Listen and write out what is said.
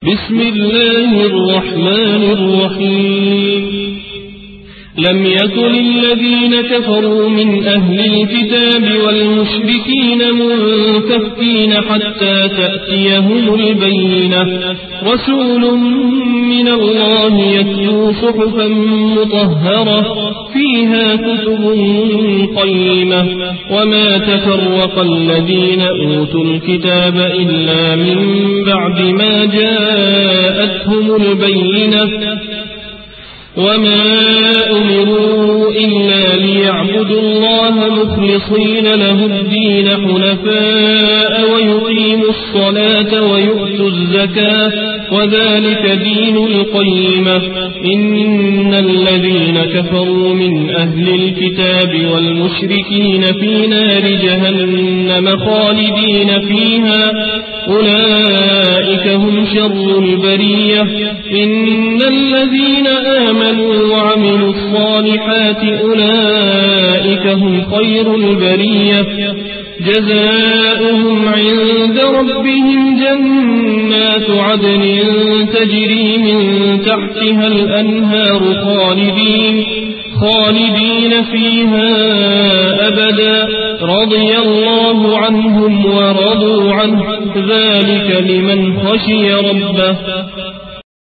بسم الله الرحمن الرحيم لم يكن الذين كفروا من أهل الكتاب والمشركين منفكين حتى تأتيهم البينة رسول من الله يتلو صحفا مطهرة فيها كتب قيمة وما تفرق الذين أوتوا الكتاب إلا من بعد ما جاءتهم البينة وما أمروا إلا ليعبدوا الله مخلصين له الدين حنفاء ويقيموا الصلاة ويؤتوا الزكاة وذلك دين القيمة إن الذين كفروا من أهل الكتاب والمشركين في نار جهنم خالدين فيها أولئك هم شر البرية إن الذين آمنوا وعملوا الصالحات أولئك هم خير البرية جزاؤهم عند ربهم جنات عدن تجري من تحتها الأنهار خالدين فيها أبدا رضي الله عنهم ورضوا عنه ذلك لمن خشي ربه